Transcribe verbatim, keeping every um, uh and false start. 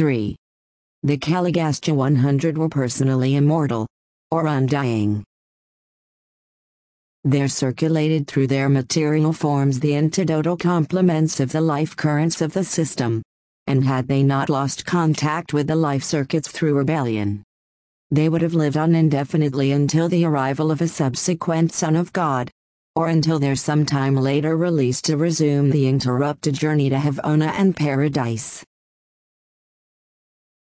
three. The Caligastia one hundred were personally immortal, or undying. There circulated through their material forms the antidotal complements of the life currents of the system. And had they not lost contact with the life circuits through rebellion, they would have lived on indefinitely until the arrival of a subsequent Son of God, or until their sometime later release to resume the interrupted journey to Havona and Paradise.